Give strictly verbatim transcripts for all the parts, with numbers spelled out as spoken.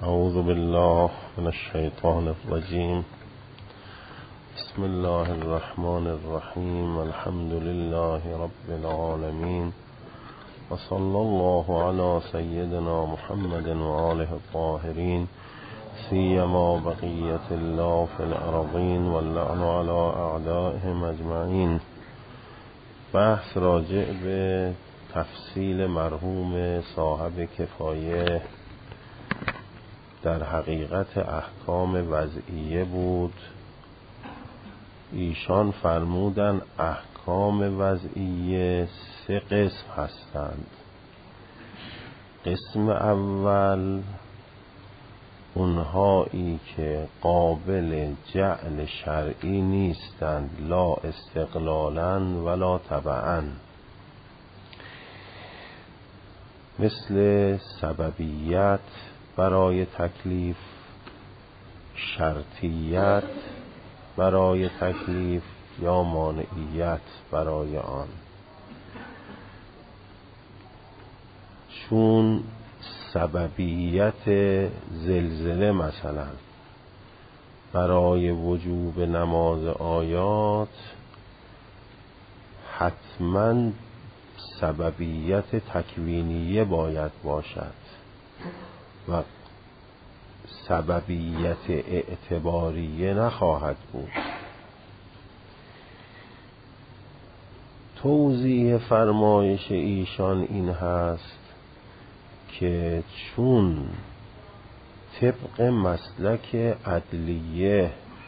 اعوذ بالله من الشیطان الرجیم. بسم الله الرحمن الرحیم. الحمد لله رب العالمین و صلی الله علی سیدنا محمد و آله الطاهرین، سیما بقیت الله فی الارضین و اللعن علی اعدائهم اجمعین. بحث راجع به تفصیل مرحوم صاحب کفایه در حقیقت احکام وضعیه بود. ایشان فرمودن احکام وضعیه سه قسم هستند. قسم اول اونهایی که قابل جعل شرعی نیستند، لا استقلالا ولا تبعا، مثل سببیت برای تکلیف، شرطیت برای تکلیف یا مانعیت برای آن. چون سببیت زلزله مثلا برای وجوب نماز آیات حتما سببیت تکوینیه باید باشد و سببیت اعتباریه نخواهد بود. توضیح فرمایش ایشان این هست که چون طبق مسلک عدلیه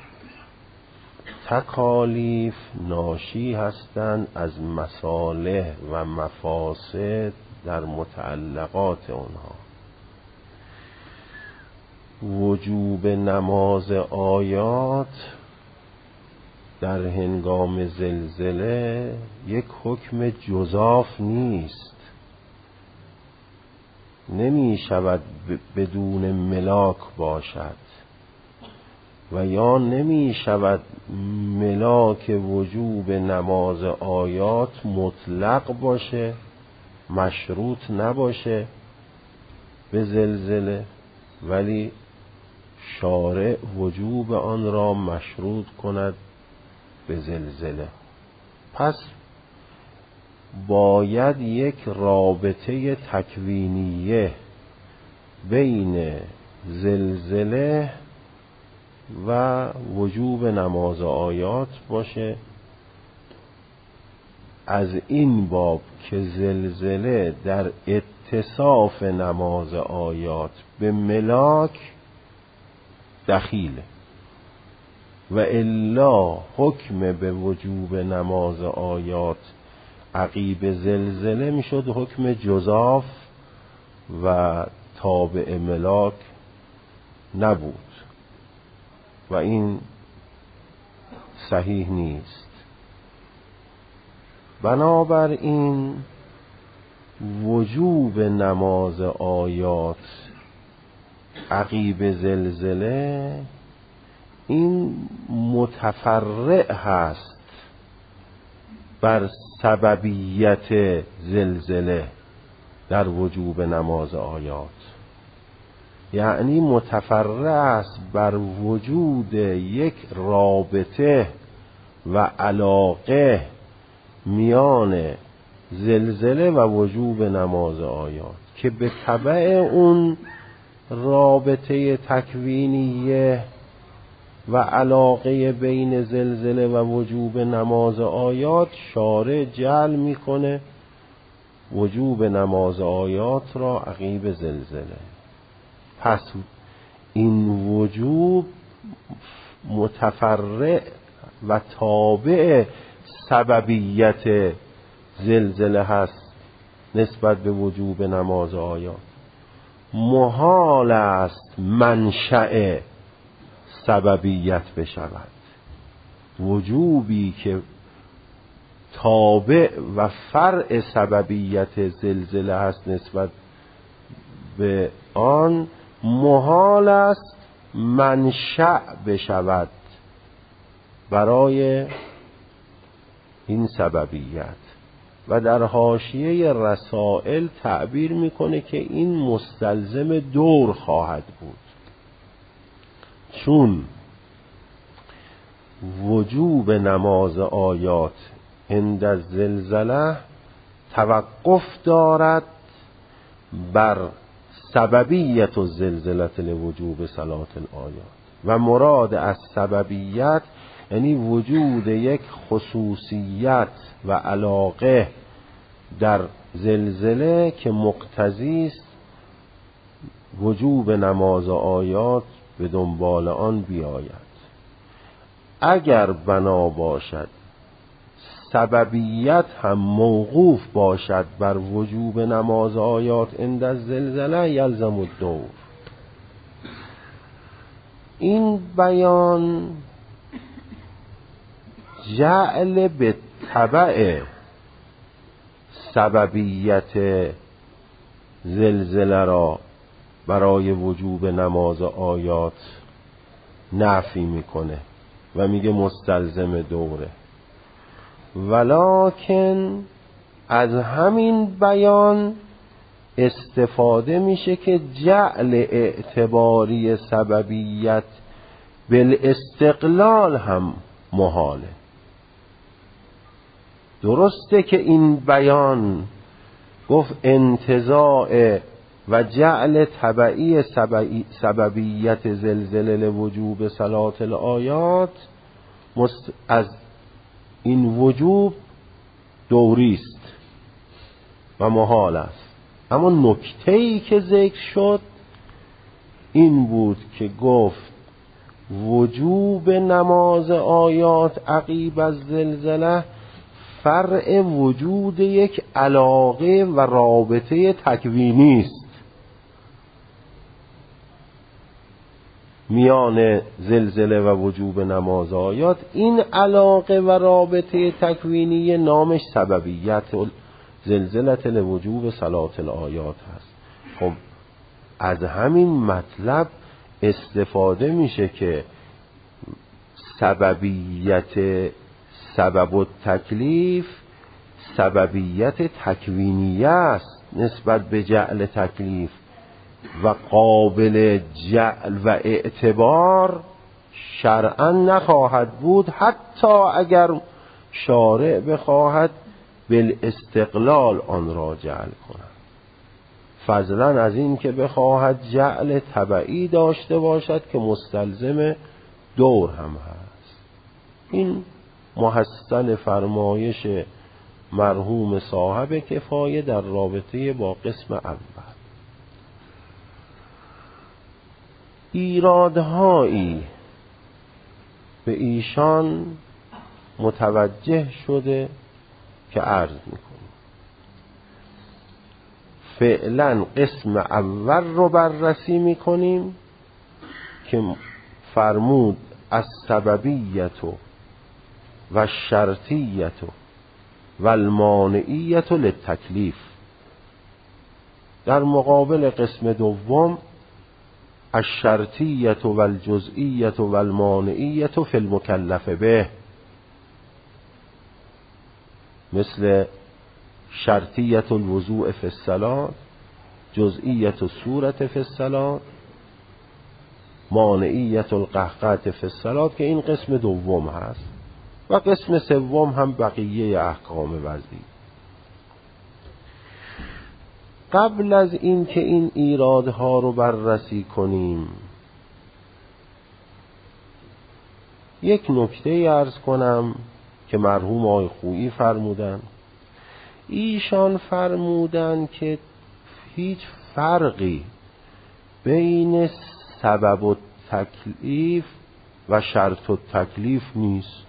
تکالیف ناشی هستند از مصالح و مفاسد در متعلقات آنها، وجوب نماز آیات در هنگام زلزله یک حکم جزاف نیست، نمی شود بدون ملاک باشد و یا نمی شود ملاک وجوب نماز آیات مطلق باشه، مشروط نباشه به زلزله، ولی شارع وجوب آن را مشروط کند به زلزله. پس باید یک رابطه تکوینیه بین زلزله و وجوب نماز آیات باشه. از این باب که زلزله در اتصاف نماز آیات به ملاک دخیله و الا حکم به وجوب نماز آیات عقیب زلزله میشد حکم جزاف و تابع ملاک نبود و این صحیح نیست. بنابراین وجوب نماز آیات عقیب زلزله این متفرع هست بر سببیت زلزله در وجوب نماز آیات، یعنی متفرع است بر وجود یک رابطه و علاقه میان زلزله و وجوب نماز آیات که به تبع اون رابطه تکوینیه و علاقه بین زلزله و وجوب نماز آیات شارع جعل میکنه وجوب نماز آیات را عقیب زلزله. پس این وجوب متفرع و تابع سببیت زلزله هست نسبت به وجوب نماز آیات. محال است منشأ سببیت بشود. وجوبی که تابع و فرع سببیت زلزله هست نسبت به آن محال است منشأ بشود برای این سببیت. و در حاشیه رسائل تعبیر میکنه که این مستلزم دور خواهد بود. چون وجوب نماز آیات عند الزلزله توقف دارد بر سببیت الزلزله لوجوب صلاة الآیات و مراد از سببیت یعنی وجود یک خصوصیت و علاقه در زلزله که مقتضی است وجوب نماز آیات به دنبال آن بیاید. اگر بنا باشد سببیت هم موقوف باشد بر وجوب نماز آیات عند الزلزله یلزم الدور. این بیان جعل به تبع سببیت زلزله را برای وجوب نماز آیات نفی میکنه و میگه مستلزم دوره، ولکن از همین بیان استفاده میشه که جعل اعتباری سببیت بالاستقلال هم محاله. درسته که این بیان گفت انتزاع و جعل تبعی سببیت زلزله لوجوب صلاة الآیات از این وجوب دوریست و محال است، اما نکته‌ای که ذکر شد این بود که گفت وجوب نماز آیات عقیب از زلزله فرع وجود یک علاقه و رابطه تکوینی است میان زلزله و وجوب نماز آیات. این علاقه و رابطه تکوینی نامش سببیت زلزله لوجوب صلاة الآیات هست. خب از همین مطلب استفاده میشه که سببیت سبب التکلیف سببیت تکوینیه است نسبت به جعل تکلیف و قابل جعل و اعتبار شرعا نخواهد بود، حتی اگر شارع بخواهد بالاستقلال آن را جعل کند، فضلا از این که بخواهد جعل تبعی داشته باشد که مستلزم دور هم هست. این محسن فرمایش مرحوم صاحب کفایه در رابطه با قسم اول. ایرادهایی به ایشان متوجه شده که عرض میکنیم. فعلا قسم اول رو بررسی میکنیم که فرمود از سببیت و شرطیت و المانعیت للتکلیف. در مقابل قسم دوم الشرطیت و الجزئیت و المانعیت فی المکلف به، مثل شرطیت الوضوء فی الصلاة، جزئیت الصورت فی الصلاة، مانعیت القهقهة فی الصلاة که این قسم دوم هست و قسم سوم هم بقیه احکام وضعی. قبل از این که این ایرادها رو بررسی کنیم یک نکته عرض کنم که مرحوم آقای خویی فرمودن. ایشان فرمودن که هیچ فرقی بین سبب التکلیف و شرط التکلیف نیست،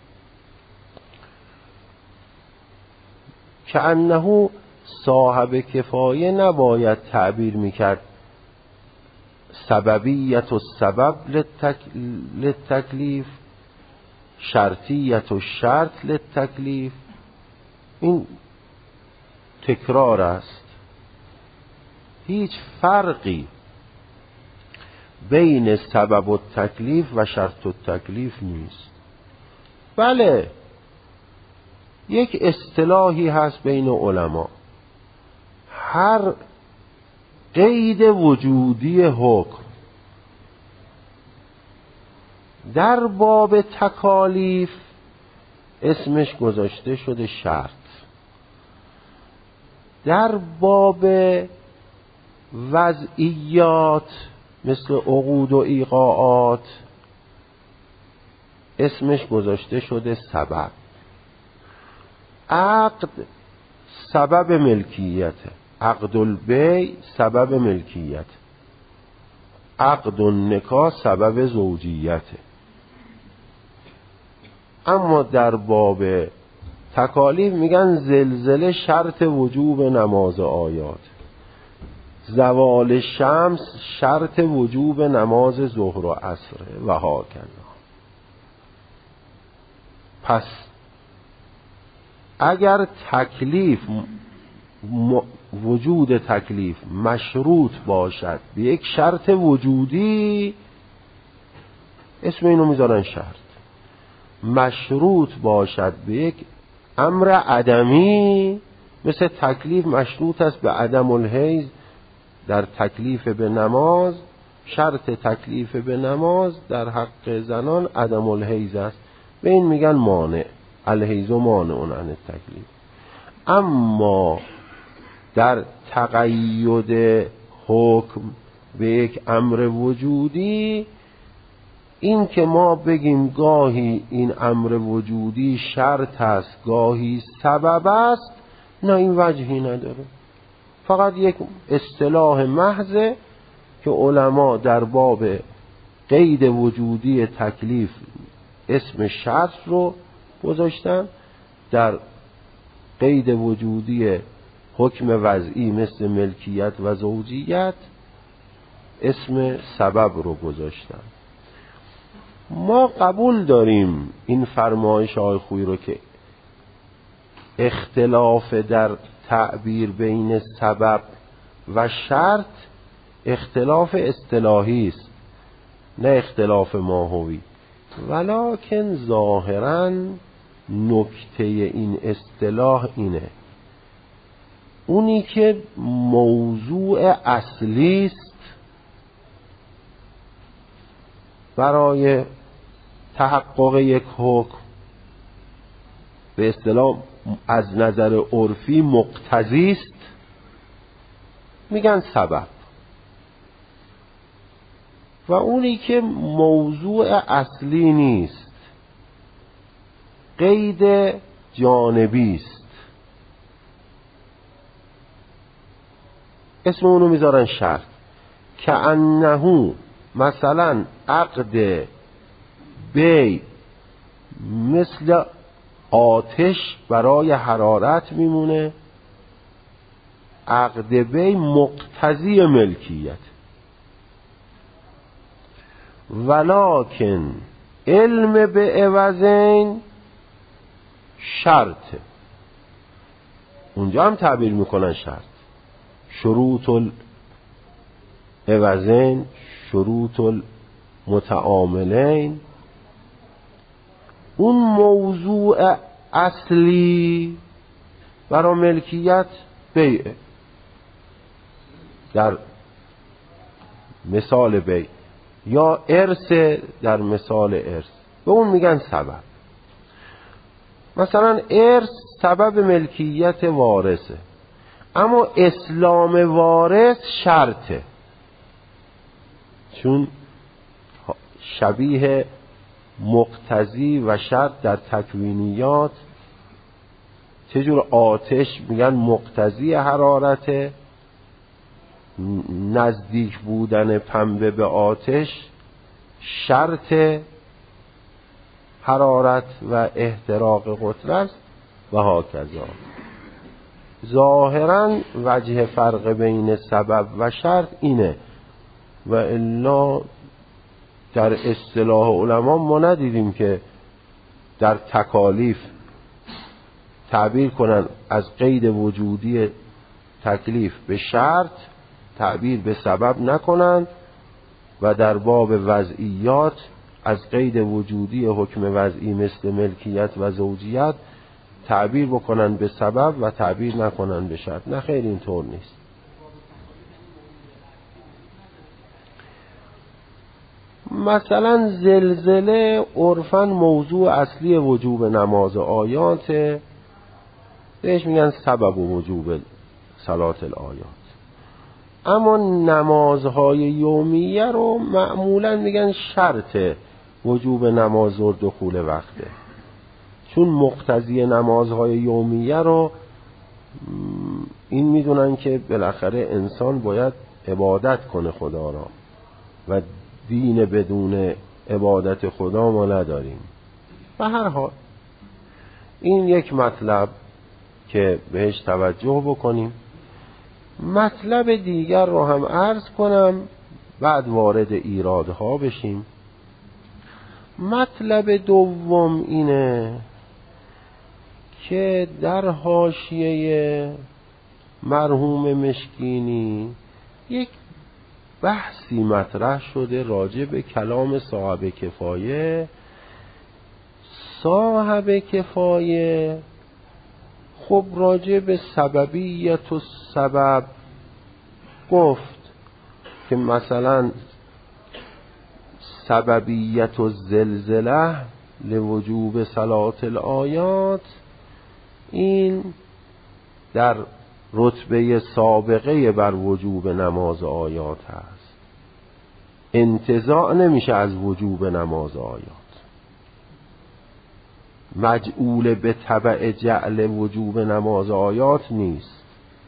که انه صاحب کفایه نباید تعبیر میکرد سببیت و سبب للتکلیف، شرطیت و شرط للتکلیف. این تکرار است. هیچ فرقی بین سبب التکلیف و شرط التکلیف نیست. بله یک اصطلاحی هست بین علما، هر قید وجودی حکم در باب تکالیف اسمش گذاشته شده شرط. در باب وضعیات مثل عقود و ایقاعات اسمش گذاشته شده سبب. عقد سبب ملکیت، عقد البیع سبب ملکیت، عقد النکاح سبب زوجیت. اما در باب تکالیف میگن زلزله شرط وجوب نماز آیات، زوال شمس شرط وجوب نماز ظهر و عصر و هاکذا. پس اگر تکلیف م... وجود تکلیف مشروط باشد به یک شرط وجودی اسم اینو میذارن شرط. مشروط باشد به یک امر عدمی مثل تکلیف مشروط است به عدم الحیض در تکلیف به نماز، شرط تکلیف به نماز در حق زنان عدم الحیض است، به این میگن مانع، الحیض مانع عن التکلیف. اما در تقید حکم به یک امر وجودی، این که ما بگیم گاهی این امر وجودی شرط است گاهی سبب است، نه این وجهی نداره، فقط یک اصطلاح محضه که علما در باب قید وجودی تکلیف اسم شرط رو گذاشتن، در قید وجودی حکم وضعی مثل ملکیت و زوجیت اسم سبب رو گذاشتن. ما قبول داریم این فرمایش آقای خویی رو که اختلاف در تعبیر بین سبب و شرط اختلاف اصطلاحی است نه اختلاف ماهوی، ولکن ظاهراً نکته این اصطلاح اینه، اونی که موضوع اصلی است برای تحقق یک حکم، به اصطلاح از نظر عرفی مقتضی است، میگن سبب، و اونی که موضوع اصلی نیست قید جانبی است اسم اونو میذارن شرط. که انهو مثلا عقد بی مثل آتش برای حرارت میمونه، عقد بی مقتضی ملکیت، ولکن علم به عوضین شرطه. اونجا هم تعبیر میکنن شرط، شروط العوضین شروط المتعاملین. اون موضوع اصلی برای ملکیت بیعه، در مثال بیع، یا ارث در مثال ارث، به اون میگن سبب. مثلا ارث سبب ملکیت وارثه، اما اسلام وارث شرطه، چون شبیه مقتضی و شرط در تکوینیات، چجور آتش میگن مقتضی حرارته، نزدیک بودن پنبه به آتش شرط حرارت و احتراق قطره است و هاکذا. ظاهرا وجه فرق بین سبب و شرط اینه، و الا در اصطلاح علما ما ندیدیم که در تکالیف تعبیر کنن از قید وجودی تکلیف به شرط تعبیر به سبب نکنند، و در باب وضعیات از قید وجودی حکم وضعی مثل ملکیت و زوجیت تعبیر بکنن به سبب و تعبیر نکنن به شرط. نه خیر، اینطور نیست. مثلا زلزله عرفاً موضوع اصلی وجوب نماز آیات، بهش میگن سبب و وجوب صلات الآیات. اما نمازهای یومیه رو معمولاً میگن شرط وجوب نماز و دخول وقته، چون مقتضی نمازهای یومیه رو این میدونن که بالاخره انسان باید عبادت کنه خدا را و دین بدون عبادت خدا ما نداریم. به هر حال این یک مطلب که بهش توجه بکنیم. مطلب دیگر رو هم عرض کنم بعد وارد ایرادها بشیم. مطلب دوم اینه که در حاشیه مرحوم مشکینی یک بحثی مطرح شده راجع به کلام صاحب کفایه. صاحب کفایه خب راجع به سببیت و سبب گفت که مثلا سببیت و زلزله لوجوب صلات الآیات این در رتبه سابقه بر وجوب نماز آیات هست، انتزاع نمیشه از وجوب نماز آیات، مجعول به تبع جعل وجوب نماز آیات نیست.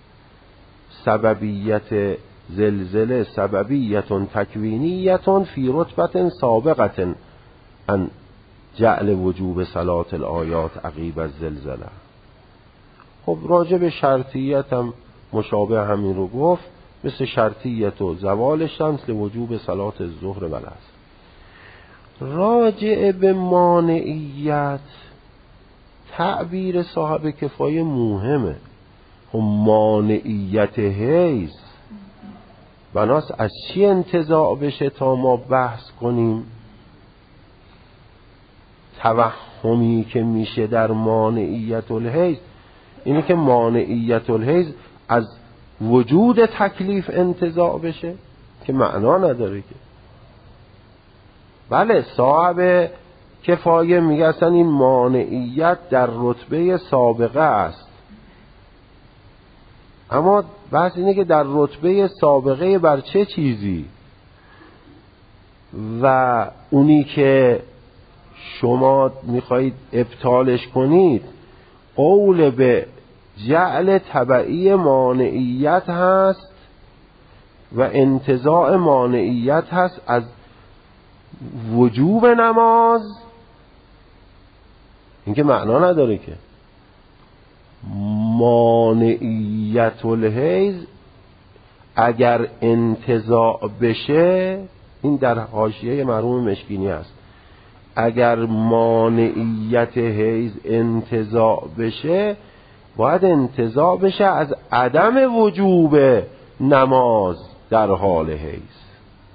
سببیت زلزله سببیت تکوینیت فی رتبت سابقت ان جعل وجوب صلات الآیات عقیب الزلزله. خب راجع به شرطیت هم مشابه همین رو گفت، مثل شرطیت و زوال شمس لوجوب صلات الظهر و العصر. راجع به مانعیت تعبیر صاحب کفایه مهمه. خب مانعیت حیز بناس از چی انتزاع بشه تا ما بحث کنیم؟ توهمی که میشه در مانعیت الحیز اینه که مانعیت الحیز از وجود تکلیف انتزاع بشه که معنا نداره که. بله صاحب کفایه میگه اصلا این مانعیت در رتبه سابقه است، اما بحث اینه که در رتبه سابقه بر چه چیزی؟ و اونی که شما میخواهید ابطالش کنید قول به جعل تبعی مانعیت هست و انتزاع مانعیت هست از وجوب نماز. این که معنا نداره که. مانعیت الحیز اگر انتزاع بشه، این در حاشیه مرحوم مشکینی است، اگر مانعیت حیز انتزاع بشه باید انتزاع بشه از عدم وجوب نماز در حال حیز.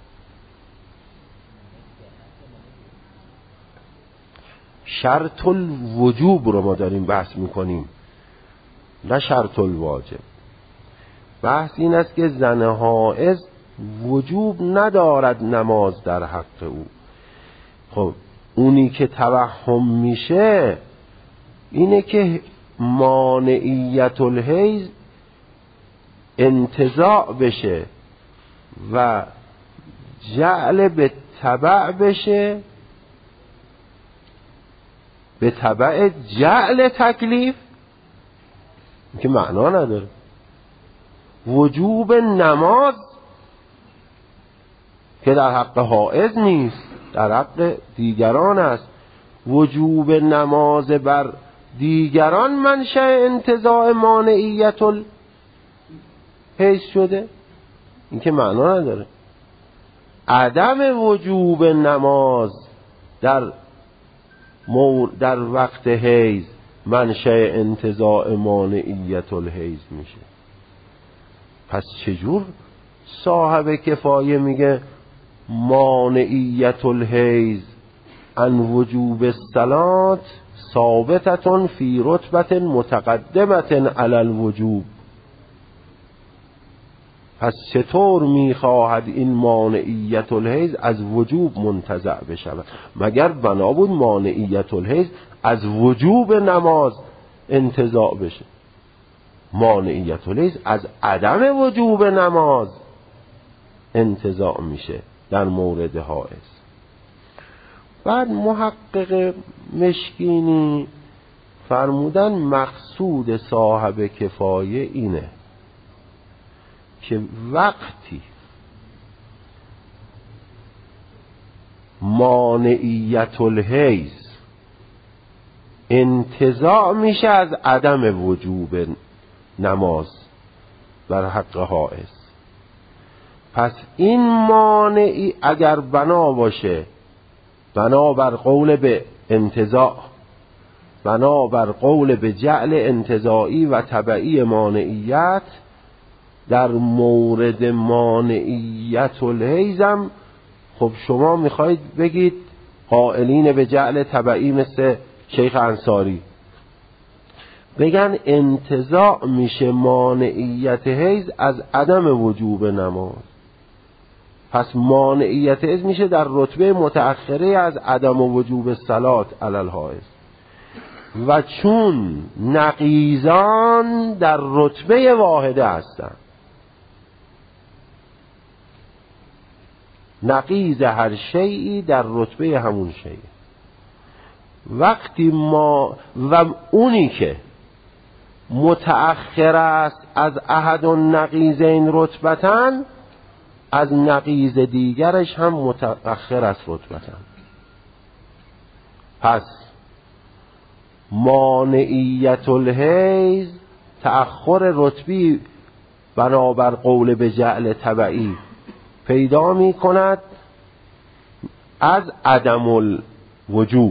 شرط الوجوب رو ما داریم بحث میکنیم، نه شرط الواجب. بحث این است که زن حائض وجوب ندارد نماز در حق او. خب اونی که توهم میشه اینه که مانعیت الحیز انتزاع بشه و جعل به تبع بشه، به تبع جعل تکلیف که معنا نداره. وجوب نماز که در حق حائض نیست، در حق دیگران است. وجوب نماز بر دیگران منشأ انتزاع مانعیت الحیز شده، این که معنا نداره. عدم وجوب نماز در مور در وقت حیز منشأ انتزاع مانعیت الحیز میشه. پس چجور صاحب کفایه میگه مانعیت الحیز عن وجوب الصلاة ثابتة فی رتبة متقدمة علی الوجوب؟ پس چطور میخواهد این مانعیت الحیض از وجوب منتزع بشود؟ مگر بنا بود مانعیت الحیض از وجوب نماز انتزاع بشه؟ مانعیت الحیض از عدم وجوب نماز انتزاع میشه در مورد حائض. بعد محقق مشکینی فرمودن مقصود صاحب کفایه اینه که وقتی مانعیت الحیض انتزاع میشه از عدم وجوب نماز بر حق حائض، پس این مانعی اگر بنا باشه، بنا بر قول به انتزاع، بنا بر قول به جعل انتزاعی و تبعی مانعیت، در مورد مانعیت الحیضم خب شما میخواید بگید قائلین به جعل تبعی مثل شیخ انصاری بگن انتزاع میشه مانعیت حیض از عدم وجوب نماز، پس مانعیت حیض میشه در رتبه متأخره از عدم وجوب صلات علی الحائض، و چون نقیضان در رتبه واحده هستند، نقیض هر شیئی در رتبه همون شیء، وقتی ما و اونی که متأخر است از احد النقیضین رتبتن، از نقیض دیگرش هم متأخر است رتبتن. پس مانعیت الحیض تأخر رتبی بنابر قول به جعل تبعی پیدا می کند از عدم الوجوب.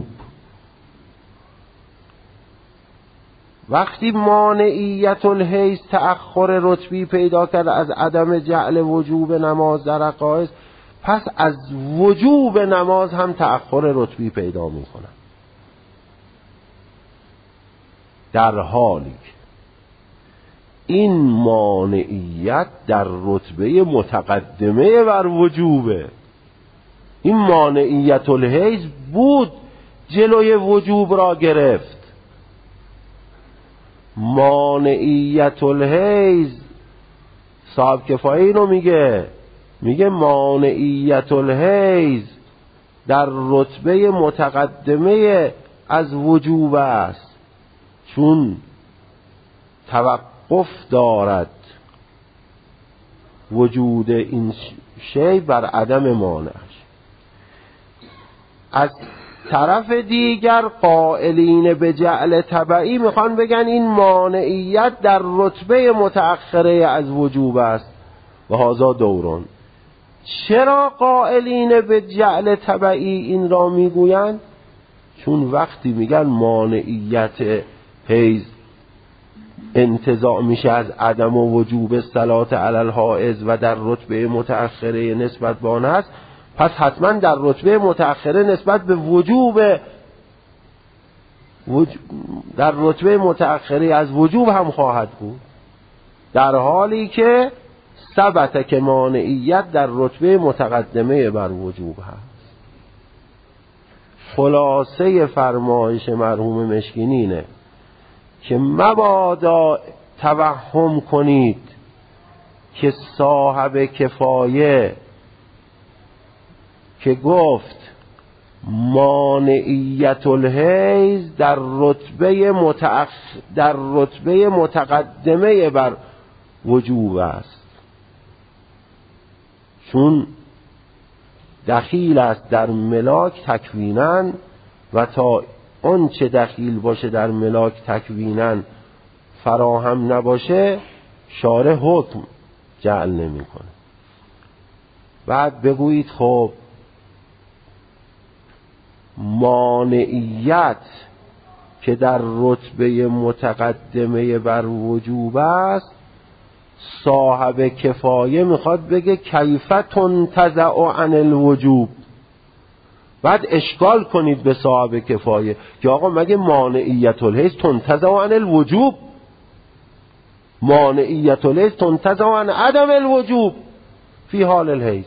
وقتی مانعیت الحیض تأخر رتبی پیدا کرد از عدم جعل وجوب نماز در حائض، پس از وجوب نماز هم تأخر رتبی پیدا می کند، در حالی که این مانعیت در رتبه متقدمه بر وجوبه. این مانعیت الحیض بود جلوی وجوب را گرفت. مانعیت الحیض صاحب کفایه اینو میگه، میگه مانعیت الحیض در رتبه متقدمه از وجوب است، چون توقف دارد وجود این شی بر عدم مانعش. از طرف دیگر قائلین به جعل تبعی میخوان بگن این مانعیت در رتبه متأخره از وجوب است و هذا دوران. چرا قائلین به جعل تبعی این را میگویند؟ چون وقتی میگن مانعیت حیض انتزاع میشه از عدم و وجوب صلات علی الحائض و در رتبه متأخره نسبت به آن است، پس حتما در رتبه متأخره نسبت به وجوب وج... در رتبه متأخره از وجوب هم خواهد بود، در حالی که ثبت که مانعیت در رتبه متقدمه بر وجوب هست. خلاصه فرمایش مرحوم مشکینی اینه که مبادا توهم کنید که صاحب کفایه که گفت مانعیت الحیض در رتبه متأخ... در رتبه متقدمه بر وجوب است، چون دخیل است در ملاک تکویناً و تا اون چه دخیل باشه در ملاک تکویناً فراهم نباشه شارع حکم جعل نمی کنه. بعد بگویید خب مانعیت که در رتبه متقدمه بر وجوب است، صاحب کفایه میخواد بگه کیف تنتزع عن الوجوب. بعد اشکال کنید به صاحب کفایه که آقا مگه مانعیت الحیض تنتزع عن الوجوب؟ مانعیت الحیض تنتزع عن عدم الوجوب فی حال الحیض.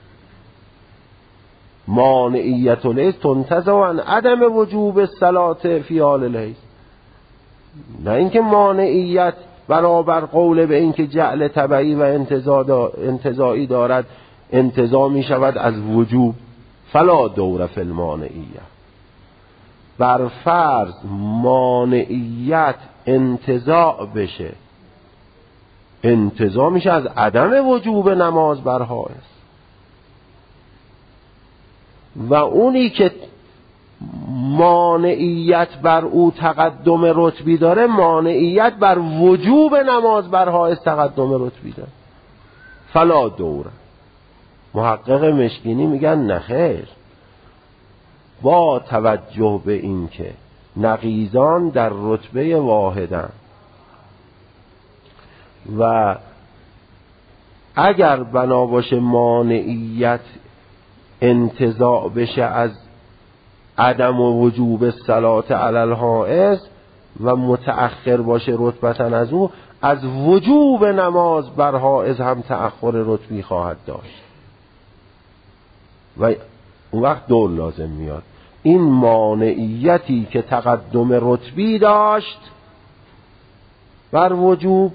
مانعیت الحیض تنتزع عن عدم وجوب الصلاة فی حال الحیض. نه اینکه مانعیت برابر قول به اینکه جعل تبعی و انتزاعی دارد انتزاع می شود از وجوب. فلا دور فی المانعیت. بر فرض مانعیت انتزاع بشه، انتزاع میشه از عدم وجوب نماز بر حائض. و اونی که مانعیت بر او تقدم رتبی داره، مانعیت بر وجوب نماز بر حائض تقدم رتبی داره. فلا دوره. محقق مشکینی میگن نخیر، با توجه به این که نقیضان در رتبه واحدن و اگر بنا باشه مانعیت انتزاع بشه از عدم و وجوب صلات علی الحائض و متأخر باشه رتبتا از او، از وجوب نماز بر حائض هم تأخر رتبی خواهد داشت و اون وقت دور لازم میاد. این مانعیتی که تقدم رتبی داشت بر وجوب،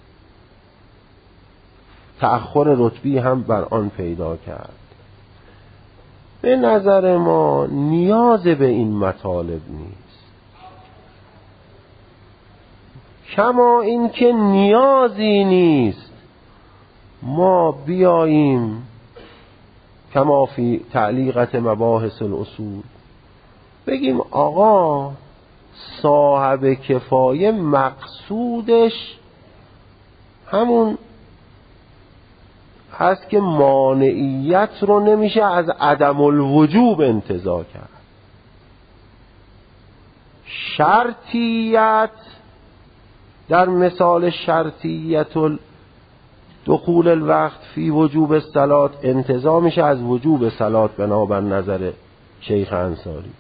تأخر رتبی هم بر آن پیدا کرد. به نظر ما نیاز به این مطالب نیست، کما این که نیازی نیست ما بیاییم کما فی تعلیقت مباحث الاصول بگیم آقا صاحب کفایه مقصودش همون هست که مانعیت رو نمیشه از عدم الوجوب انتزاع کرد. شرطیت در مثال شرطیت دخول الوقت فی وجوب الصلاة انتزاع میشه از وجوب صلاة بنابر نظر شیخ انصاری.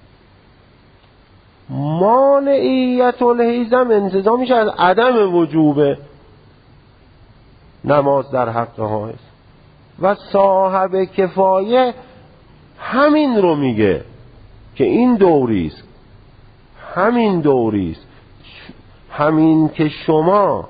مانعیت الحیض هم انتزاع میشه از عدم وجوب نماز در حق حائض. و صاحب کفایه همین رو میگه که این دوریست، همین دوریست، همین که شما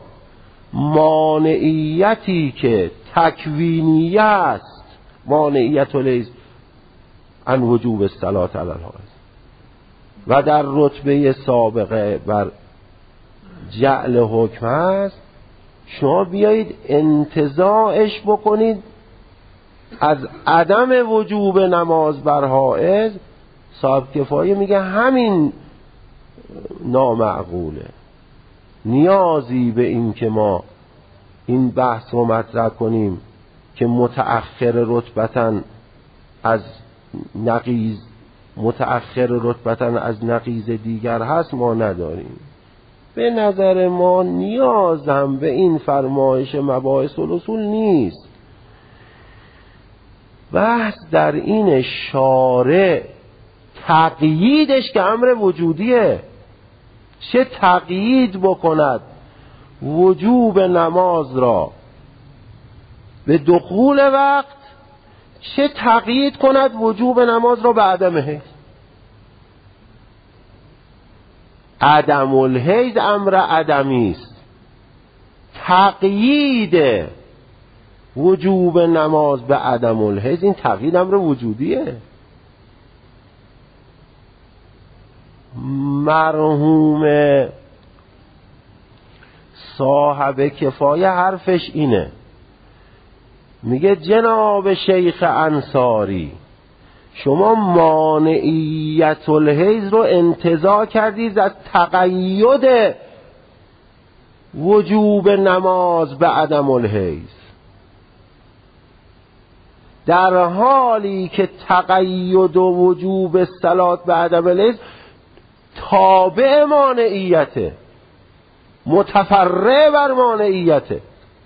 مانعیتی که تکوینیه است، مانعیت الحیض عن وجوب الصلاة علی الحائض و در رتبه سابقه بر جعل حکم هست، شما بیایید انتزاعش بکنید از عدم وجوب نماز بر حائض. صاحب کفایه میگه همین نامعقوله. نیازی به این که ما این بحث رو مطرح کنیم که متأخر رتبتاً از نقیض متأخر رتبتاً از نقیض دیگر هست ما نداریم. به نظر ما نیاز هم به این فرمایش مباحث الاصول نیست. بحث در این شارع تقییدش که امر وجودیه، چه تقیید بکند وجوب نماز را به دخول وقت، چه تقیید کند وجوب نماز را به عدم حیض. عدم الحیض امر عدمی است، تقیید وجوب نماز به عدم الحیض این تقیید امر وجودیه. مرحوم صاحب کفایه حرفش اینه، میگه جناب شیخ انصاری شما مانعیت الحیض رو انتزاع کردید از تقید وجوب نماز به عدم الحیض، در حالی که تقید و وجوب صلات به عدم الحیض تابع مانعیته، متفرع بر مانعیته.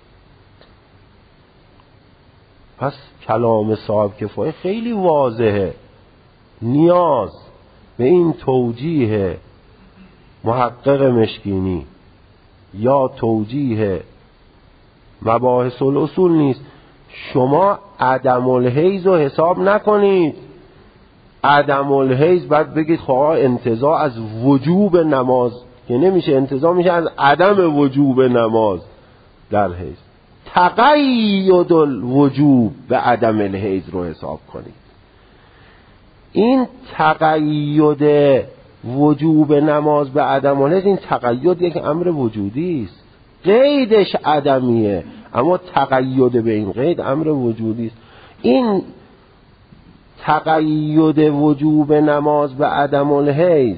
پس کلام صاحب کفایه خیلی واضحه. نیاز به این توجیه محقق مشکینی یا توجیه مباحث الاصول نیست. شما عدم الحیز رو حساب نکنید. عدم الحیز بعد بگید خواه انتزاع از وجوب نماز، که نمیشه، انتزاع میشه از عدم وجوب نماز در حیز. تقید الوجوب به عدم الحیز رو حساب کنید. این تقید وجوب نماز به عدم الحیز، این تقید یک امر وجودی است، قیدش عدمیه، اما تقید به این قید امر وجودی است. این تقید وجوب نماز به عدم الحیز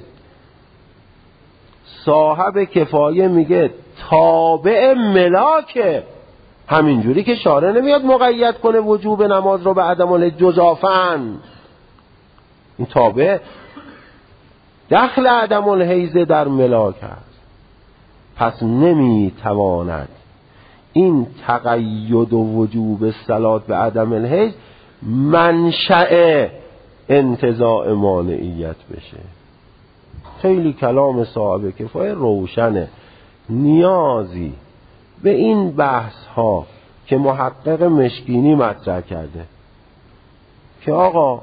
صاحب کفایه میگه تابع ملاکه، همینجوری که شارع نمیاد مقید کنه وجوب نماز رو به عدم الحیز جزافاً، این تابع دخل عدم الحیز در ملاک هست. پس نمیتواند این تقید و وجوب صلات به عدم الحیز منشأ انتزاع مانعیت بشه. خیلی کلام صاحب کفایه روشنه. نیازی به این بحث ها که محقق مشکینی مطرح کرده که آقا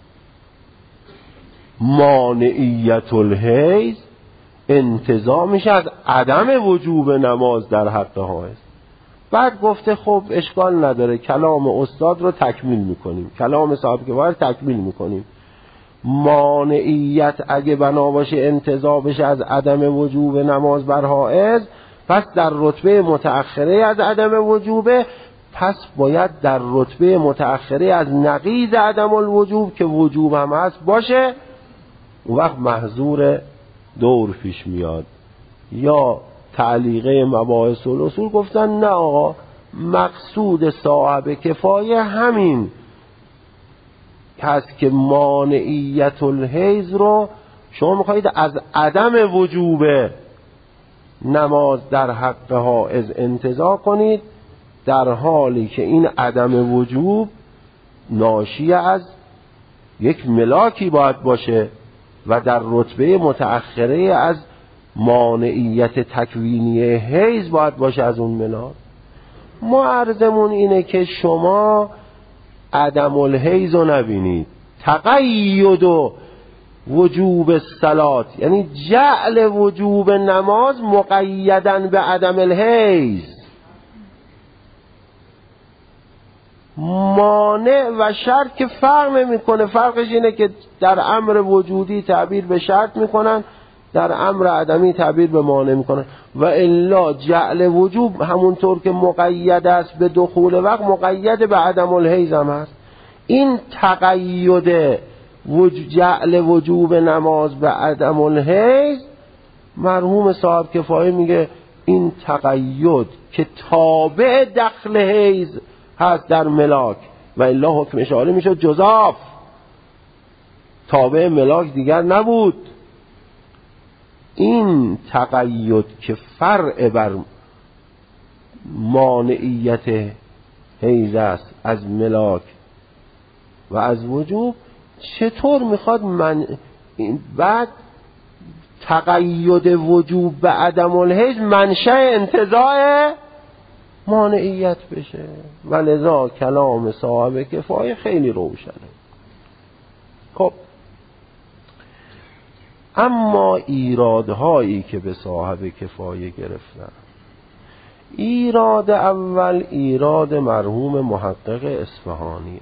مانعیت الحیز انتزاع میشه از عدم وجوب نماز در حق حائض، بعد گفته خب اشکال نداره کلام استاد رو تکمیل میکنیم، کلام صاحب کفایه رو تکمیل میکنیم. مانعیت اگه بنا باشه انتزاع بشه از عدم وجوب نماز بر حائض، پس در رتبه متأخره از عدم وجوبه، پس باید در رتبه متأخره از نقیض عدم الوجوب که وجوب هم هست باشه. اون وقت محظور دور پیش میاد. یا تعلیقه مباحث الاصول گفتن نه آقا، مقصود صاحب کفایه همین هست که مانعیت الحیز رو شما میخواید از عدم وجوب نماز در حق حائض انتزاع کنید، در حالی که این عدم وجوب ناشی از یک ملاکی باید باشه و در رتبه متأخره از مانعیت تکوینی حیز باید باشه از اون ملاک. ما عرضمون اینه که شما عدم الحیز رو نبینید، تقید و وجوب صلات یعنی جعل وجوب نماز مقیدن به عدم الحیز. مانع و شرط که فرق نمیکنه، فرقش اینه که در امر وجودی تعبیر به شرط میکنن، در امر عدمی تعبیر به مانع میکنن. و الا جعل وجوب همونطور که مقید است به دخول وقت، مقید به عدم الحیز هم هست. این تقید وج... جعل وجوب نماز به عدم الحیز، مرحوم صاحب کفایه میگه این تقید که تابع دخل حیز هست در ملاک، و الا حکم اشاره میشد جزاف، تابع ملاک دیگر نبود. این تقید که فرع بر مانعیت حیز است از ملاک و از وجوب، چطور میخواد من بعد تقید وجوب به عدم الحیز منشأ انتزاع مانعیت بشه؟ و لذا کلام صاحب کفایه خیلی روشنه. خب اما ایرادهایی که به صاحب کفایه گرفتن، ایراد اول ایراد مرحوم محقق اصفهانیه.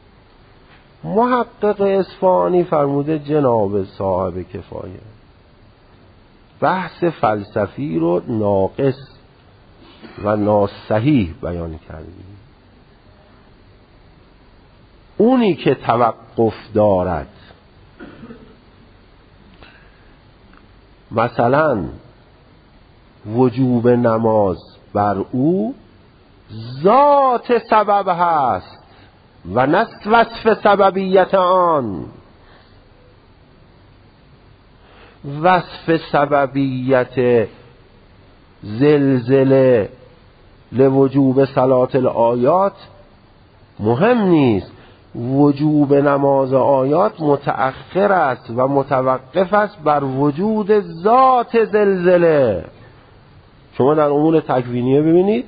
محقق اصفهانی فرموده جناب صاحب کفایه بحث فلسفی رو ناقص و ناصحیح بیان کردی. اونی که توقف دارد، مثلا وجوب نماز بر او ذات سبب هست و نه وصف سببیت آن. وصف سببیت زلزله لوجوب صلات الآیات مهم نیست، وجوب نماز آیات متأخر است و متوقف است بر وجود ذات زلزله، شما در امور تکوینیه ببینید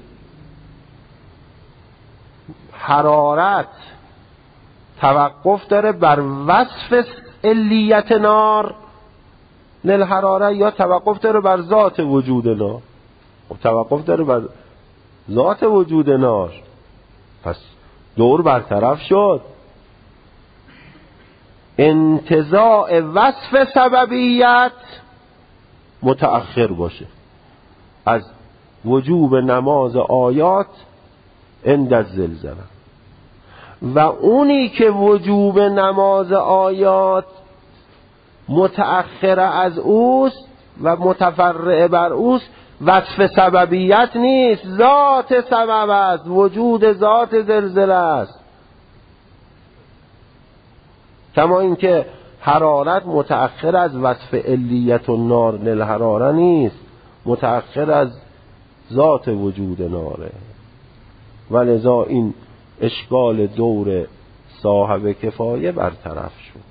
حرارت توقف داره بر وصف علیت نار للحراره یا توقف داره بر ذات وجود نار؟ توقف داره بر ذات وجود نار، پس دور برطرف شد. انتزاع وصف سببیت متأخر باشه از وجوب نماز آیات عند الزلزله، و اونی که وجوب نماز آیات متأخر از اوست و متفرع بر اوست وصف سببیت نیست، ذات سبب است، وجود ذات زلزله است. کما اینکه حرارت متأخر از وصف علیت و نار للحراره نیست، متأخر از ذات وجود ناره، ولذا این اشکال دور صاحب کفایه برطرف شد.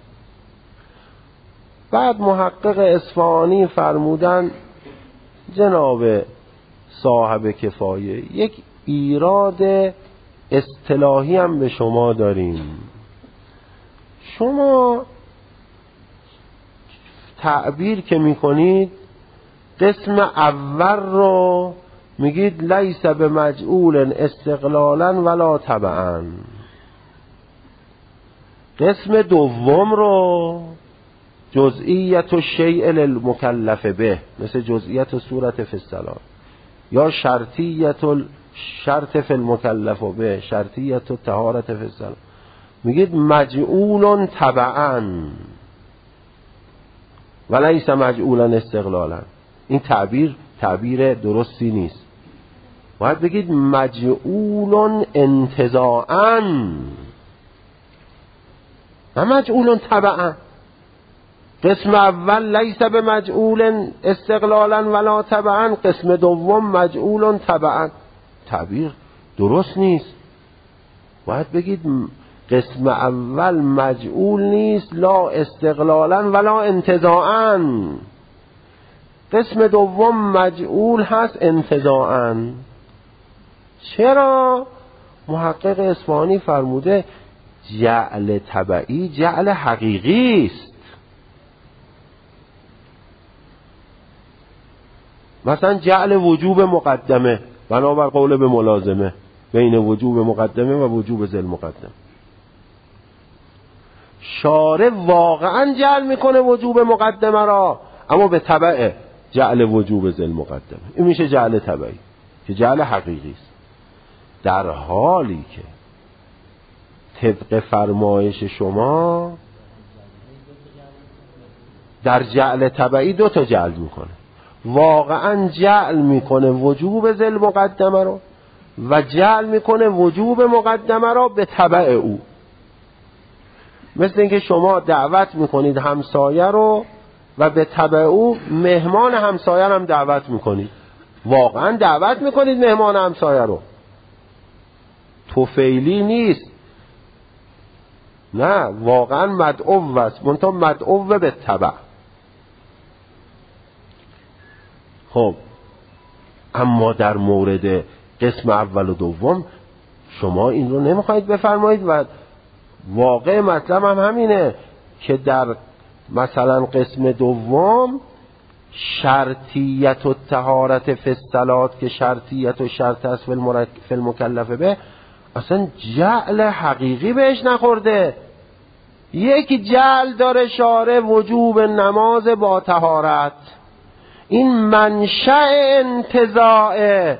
بعد محقق اصفهانی فرمودن جناب صاحب کفایه یک ایراد اصطلاحی هم به شما داریم. شما تعبیر که میکنید قسم اول رو میگید لیس به مجعول استقلالا ولا تبعا، قسم دوم رو جزئیت و شیء للمکلف به مثل جزئیت و صورت فی الصلاة یا شرطیت و شرط فی المکلف به شرطیت و طهارت فی الصلاة میگید مجعول تبعا ولیس مجعولا استقلالا. این تعبیر تعبیر درستی نیست، باید بگید مجعول انتزاعا و مجعول تبعا. قسم اول لیس به مجعول استقلالا ولا تبعا، قسم دوم مجعول تبعا. تعبیر درست نیست، باید بگید قسم اول مجعول نیست لا استقلالا ولا انتزاعا، قسم دوم مجعول هست انتزاعا. چرا؟ محقق اصفهانی فرموده جعل تبعی جعل حقیقی است. مثلا جعل وجوب مقدمه بنابر قول به ملازمه بین وجوب مقدمه و وجوب ذل مقدمه، شارع واقعا جعل میکنه وجوب مقدمه را اما به تبع جعل وجوب ذل مقدمه، این میشه جعل تبعی که جعل حقیقی است، در حالی که طبق فرمایش شما در جعل تبعی دو تا جعل میکنه، واقعا جعل میکنه وجوب ذل مقدمه رو و جعل میکنه وجوب مقدمه را به تبع او. مثل اینکه شما دعوت میکنید همسایه رو و به تبع او مهمان همسایه هم دعوت میکنید، واقعا دعوت میکنید مهمان همسایه رو، توفیلی نیست، نه واقعا مدعو است، منتها مدعو به تبع. خب اما در مورد قسم اول و دوم شما این رو نمیخواید بفرمایید و واقع مطلب هم همینه که در مثلا قسم دوم شرطیت و طهارت فی الصلاة که شرطیت و شرط است فی المکلف به اصلا جعل حقیقی بهش نخورده. یک جعل داره شارع وجوب نماز با طهارت، این منشأ انتزاع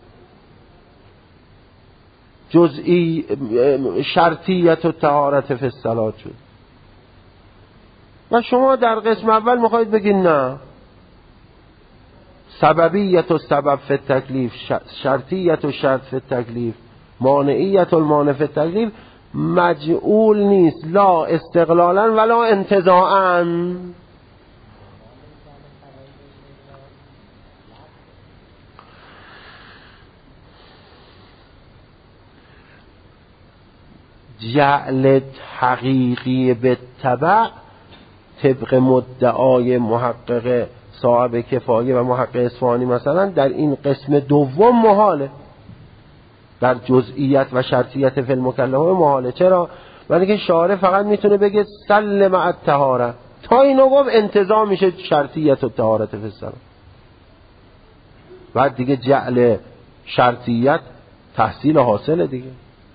جزئی شرطیت و طهارت فی الصلاة شد و شما در قسم اول میخواید بگید نه سببیت و سبب فی التکلیف شرطیت و شرط فی التکلیف مانعیت و مانع فی التکلیف مجعول نیست لا استقلالا ولا انتزاعا. جعل حقیقی به تبع طبق مدعای محقق صاحب کفایه و محقق اصفهانی مثلا در این قسم دوم محاله، در جزئیت و شرطیت فی المکلفه محاله. چرا؟ برای که شارع فقط میتونه بگه سل مع الطهاره، تا اینو گفت انتزاع میشه شرطیت و طهارت فی الصلاة، بعد دیگه جعل شرطیت تحصیل حاصله دیگه،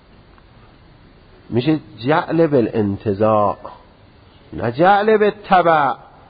میشه جعل بالانتزاع نه جعل بالتبع.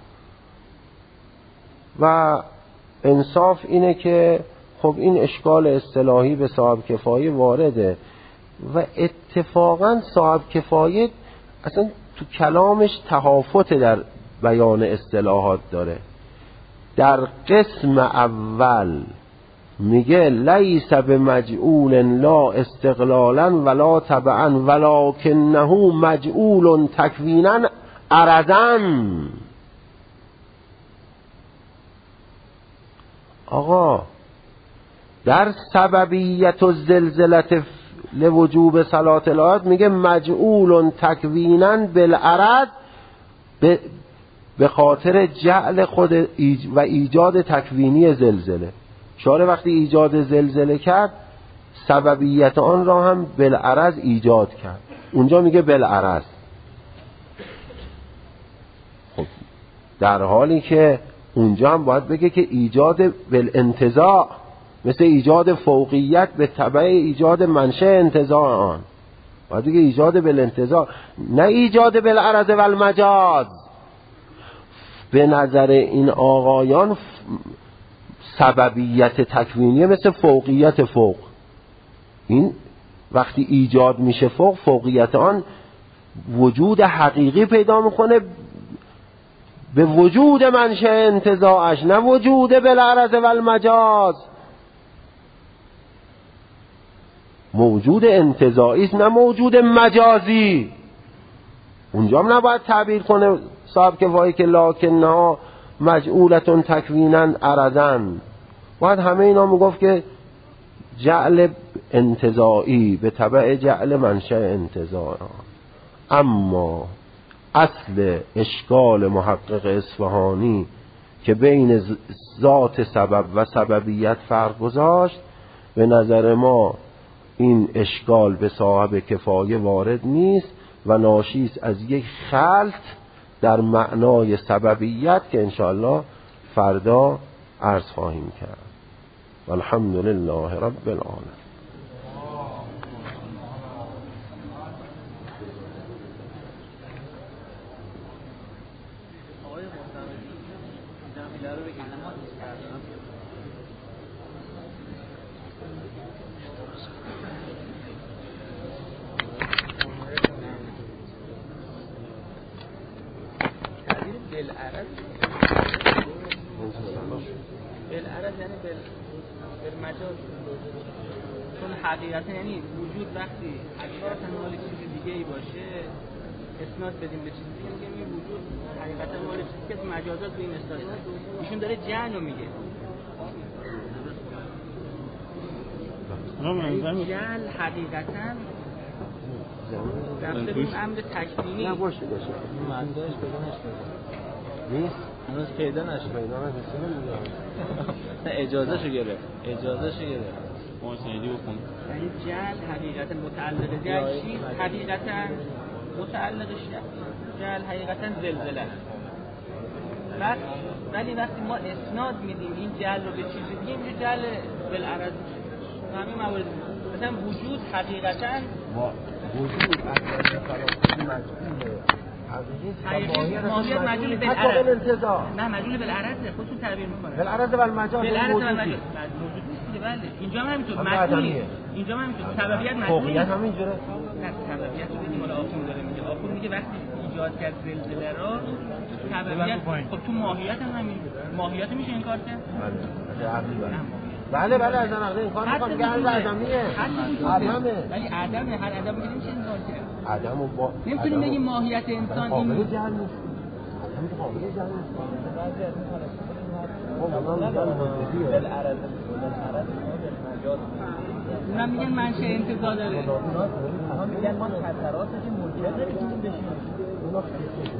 و انصاف اینه که خب این اشکال اصطلاحی به صاحب کفایه وارده و اتفاقا صاحب کفایه اصلا تو کلامش تهافت در بیان اصطلاحات داره. در قسم اول میگه لیس بمجعول لا استقلالا ولا تبعا ولکنه مجعول تکوینا عرضا. آقا در سببیت و زلزلت لوجوب صلاة الآیات میگه مجعول تکوینا بالعرض، به خاطر جعل خود و ایجاد تکوینی زلزله. شارع وقتی ایجاد زلزله کرد سببیت آن را هم بالعرض ایجاد کرد، اونجا میگه بالعرض. خب در حالی که اونجا هم باید بگه که ایجاد بالانتزاع، مثل ایجاد فوقیت به تبع ایجاد منشأ انتزاع آن، باید بگه ایجاد بالانتزاع نه ایجاد بالعرض و المجاز. به نظر این آقایان سببیت تکوینیه مثل فوقیت فوق. این وقتی ایجاد میشه فوق، فوقیت آن وجود حقیقی پیدا میکنه به وجود منشأ انتزاعش، نه وجود بالعرض و المجاز. موجود انتزاعی است نه موجود مجازی. اونجا هم نباید تعبیر کنه صاحب کفایه که لکنها مجعولتون تکوینا عرضا، باید همه اینا میگفت که جعل انتزاعی به تبع جعل منشأ انتزاع. اما اصل اشکال محقق اصفهانی که بین ذات سبب و سببیت فرق گذاشت، به نظر ما این اشکال به صاحب کفایه وارد نیست و ناشی است از یک خلط در معنای سببیت که انشاءالله فردا عرض خواهیم کرد. والحمد لله رب العالمین. حقیقتا یعنی وجود وقتی حقیقتا مال چیز دیگه ای باشه اسناد بدیم به چیز دیگه، میگیم این وجود حقیقتا مال چیزی که مجازات به این اسناد. ایشون داره جعل رو میگه. جعل حقیقتا رفته به اون امر تکوینی نباشه باشه مندهش پیدا نشده نیست، هنوز پیدا نشده. پیدا نشده اجازه شو گرفت اجازه شو گرفت ماشینی بکن. یعنی جعل حقیقتا متعلق جعل چیز حقیقتا متعلق جعل حقیقتا زلزله. بعد ولی وقتی ما اسناد میدیم این جعل رو به چیزی دیگه میشه جعل بالعرض. همین موارد مثلا وجود حقیقتا وجود اصلا خلاصی مجبوره حقیقی ماهیت مجبول بالعرض، نه مجبول بالعرض خودتون تعبیر میکنه بالعرض و المجاز. بالعرض و المجاز موجود نیست دیگه. بله اینجا هم همینطور مجبولیه، اینجا هم همینطور سببیت مجبولیه. فوقیت هم اینجوره. نه سببیت رو بدیم. حالا آخون داره میگه، آخون میگه وقتی ایجاد کرد زلزله رو سببیت، خب تو ماهیت هم همین ماهیت میشه انکار کرد. بله عقلی بله بله از نقض انکار میکنم میگه عرض عدمیه عدمه، ولی عدمه. هر عدم بگیم چه انکار کرد؟ عدم و با نمیتونیم بگیم ماهیت انسان این قابل جهل نیست. عدم قابل جهل نیست. اونم میگن منشأ انتزاع داره. اونا میگن ما خطراتش ممکنه بشیم.